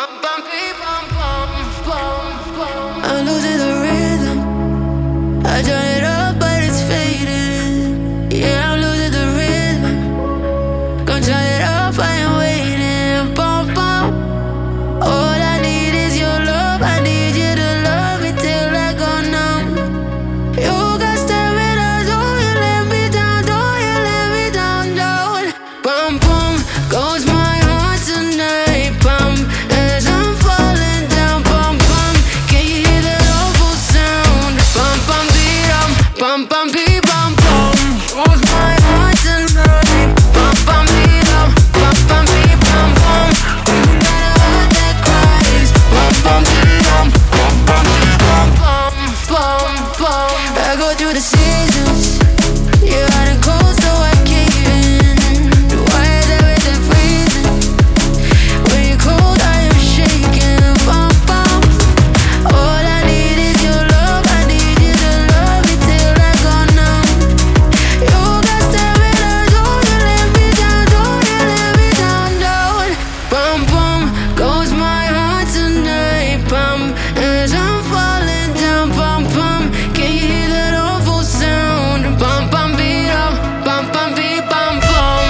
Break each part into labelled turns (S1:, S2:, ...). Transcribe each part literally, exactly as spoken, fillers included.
S1: I'm losing the rhythm. I turn it up, but it's fading. Yeah, I'm losing the rhythm. Gonna turn it up, I am waiting. Bum, bum. All I need is your love. I need you to love me till I go numb. You got stamina, don't you let me down, don't you let me down, down. Bum, bum, goes my heart tonight. Bum, as I'm falling down. Bum, bum, can you hear that awful sound? Bum, bum, beat, um, bum, bum, beat, bum, bum. Goes my heart tonight. Bum, bum, beat, um, bum, bum, beat, bum, bum. You got a heart that cries. Bum, bum, beat, um, bum, bum, beat, bum, bum, bum, bum. I go through the seasons. You're hot and cold, so I cave in. Why is everything freezing? When you're cold, I am shaking. Bum, bum. All I need is your love. I need you to love me till I go numb. You got stamina, don't you let me down, don't you let me down, down. Bum, bum, goes my heart tonight. Bum, as I'm falling down. Bum, bum, can you hear that awful sound? Bum, bum, beat up, bum, bum, beat, bum, bum.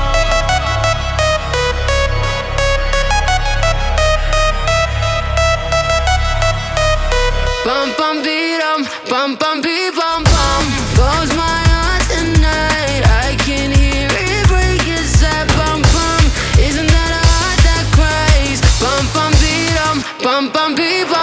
S1: Bum, bum, beat, um, bum, bum, beat, bum, bum. Goes my heart tonight. I can hear it break inside. Bum, bum, isn't that a heart that cries? Bum, bum, beat, um, bum, bum, beat, bum.